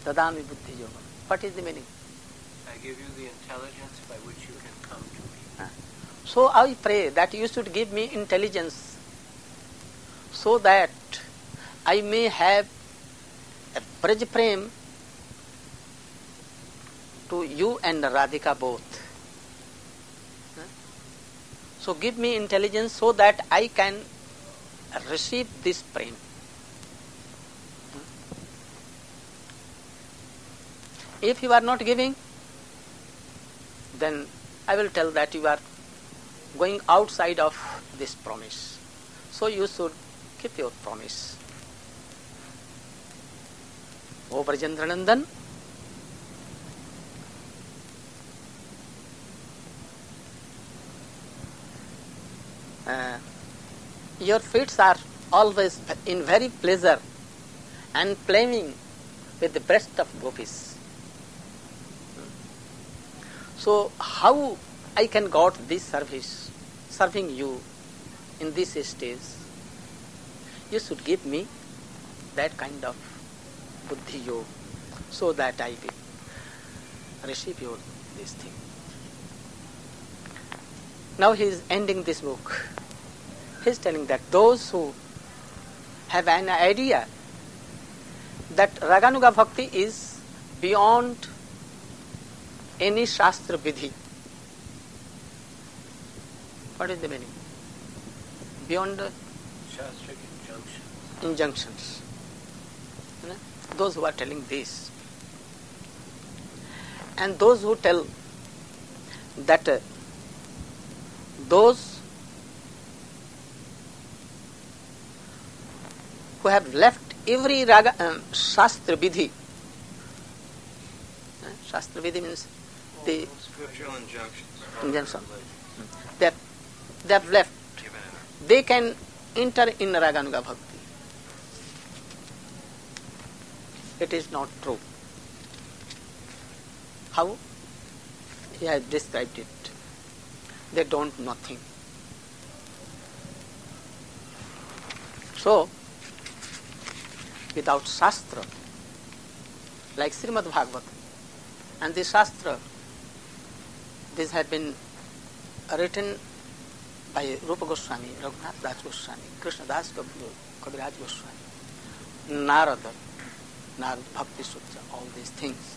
Dadami buddhi yogam. What is the meaning? I give you the intelligence by which you can come to me. So I pray that you should give me intelligence so that I may have a Braj Prem to you and Radhika both. So give me intelligence so that I can receive this prem. If you are not giving, then I will tell that you are going outside of this promise. So you should keep your promise. O Brajendra Nandan, your feet are always in very pleasure and playing with the breast of gopis. So how I can got this service, serving you in this stage? You should give me that kind of buddhi yoga so that I will receive your this thing. Now he is ending this book. He is telling that those who have an idea that Raganuga Bhakti is beyond any Shastra Vidhi. What is the meaning? Beyond the Shastric injunctions. Those who are telling this. And those who tell that those who have left every Shastra Vidhi. Shastra Vidhi means the scriptural injunction. They have left. They can enter in Raganuga Bhakti. It is not true. How? He has described it. They don't know nothing. So, without Shastra, like Srimad Bhagavatam, and the Shastra, this had been written by Rupa Goswami, Raghunath Das Goswami, Krishna Das Kaviraj Goswami, Narada Bhakti Sutra, all these things.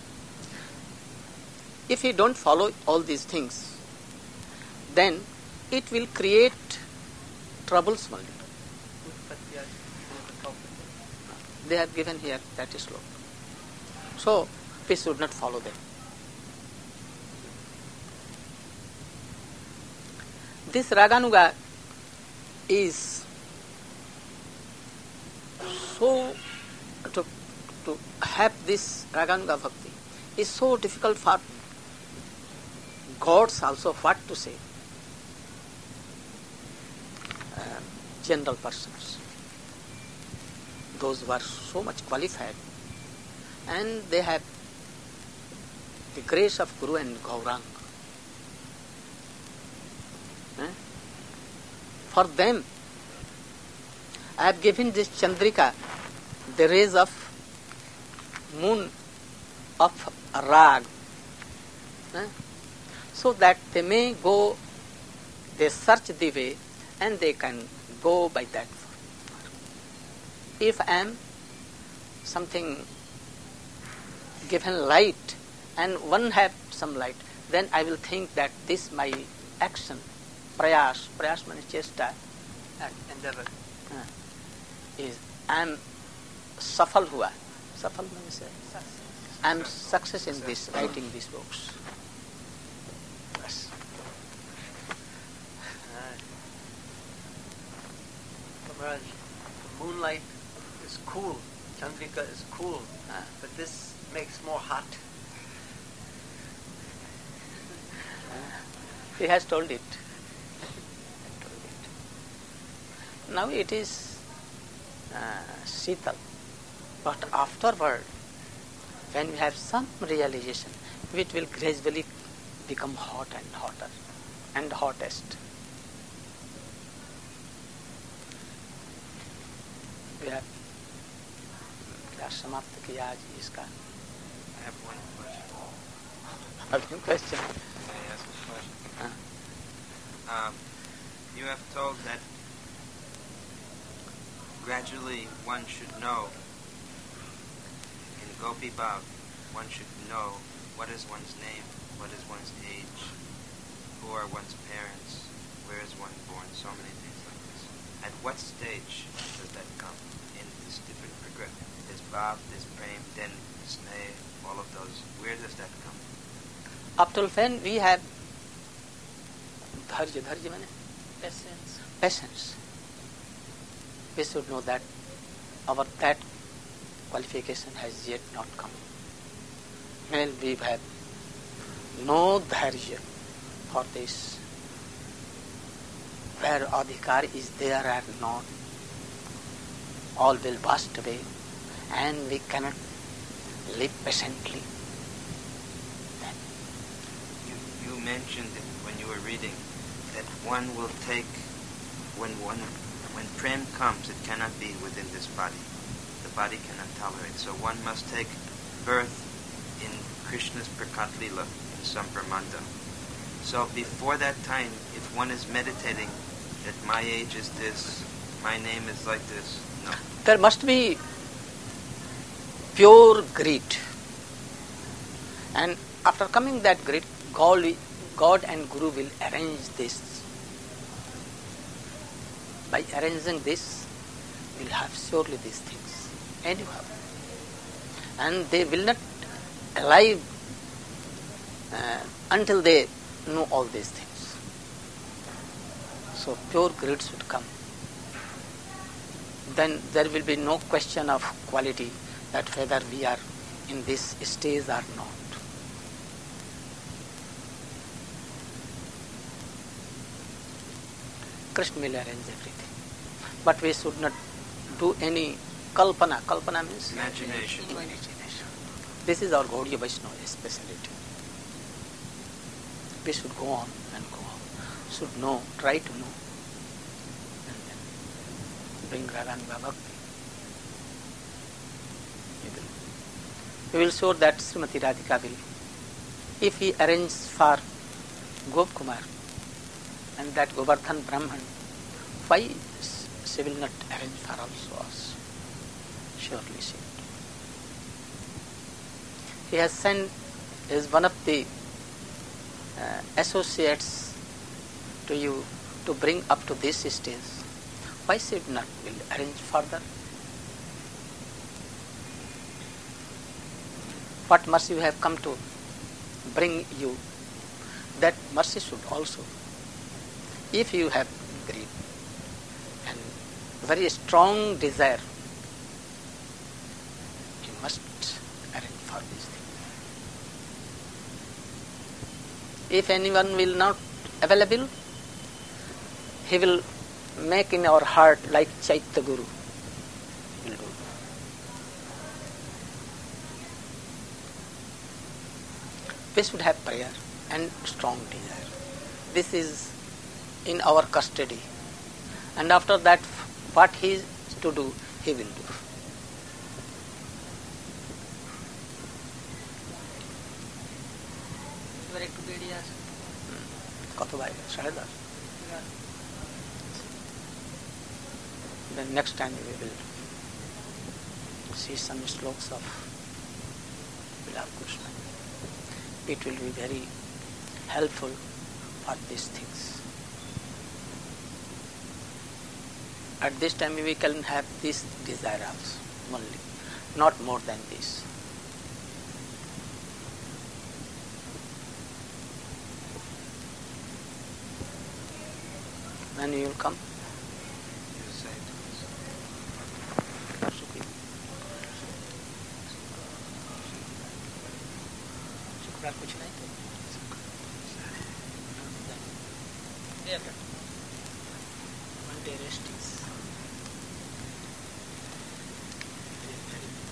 If you don't follow all these things, then it will create troubles only. They have given here that is slow. So we should not follow them. This Raganuga is so to have this Raganuga Bhakti is so difficult for gods also what to say. General persons. Those who are so much qualified and they have the grace of Guru and Gauranga. For them, I have given this Chandrika, the rays of moon of Rag, so that they may go, they search the way and they can go by that. If I am something given light and one have some light, then I will think that this my action, prayas means chesta, endeavor, is I am safal hua. Safal means I am success in this, writing these books. Yes. Maharaj, moonlight is cool, Chandrika is cool, but this makes more hot. He has told it. Now it is Sital, but afterward, when we have some realization, it will gradually become hot and hotter and hottest. We have का समाप्त किया आज इसका. I have one question. Have you question? May I ask a question? You have told that gradually one should know, in Gopi Bhav, one should know what is one's name, what is one's age, who are one's parents, where is one born, so many things like this. At what stage does that come in this different progression? This Bhav, this Prem, then Sneh, all of those, where does that come? Up till when we have dharja means patience. We should know that that qualification has yet not come. When we have no dharja for this, where adhikar is there or not, all will burst away and we cannot live patiently. You mentioned it when you were reading that one will take, when Prem comes, it cannot be within this body. The body cannot tolerate. So one must take birth in Krishna's Prakat Lila, in Sampramanda. So before that time, if one is meditating that my age is this, my name is like this, no. There must be pure greed. And after coming that greed, God and Guru will arrange this. By arranging this, we'll have surely these things. Anyhow. And they will not alive until they know all these things. So pure greed should come. Then there will be no question of quality, that whether we are in this stage or not. Krishna will arrange everything. But we should not do any kalpana. Kalpana means Imagination. This is our Gaudiya Vaishnava speciality. We should go on and go on. Should know, try to know. And then bring Radhanuga Bhakti. We will show that Srimati Radhika will. If he arranges for Gop Kumar and that Govardhan Brahman, why she will not arrange for also us? Surely she will. He has sent as one of the associates to you to bring up to this stage. Why she will not will arrange further? What mercy you have come to bring you, that mercy should also. If you have greed and very strong desire, you must arrange for this thing. If anyone will not available, he will make in our heart like Chaitya Guru will do. We should have prayer and strong desire. This is in our custody. And after that, what he is to do, he will do. Then next time we will see some slokas of Vilas Krishna. It will be very helpful for these things. At this time we can have this desire also only, not more than this. When you will come? You say it. कुछ नहीं तो one day rest is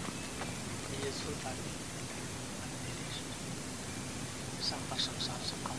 very useful for me. One day rest. Some persons also come.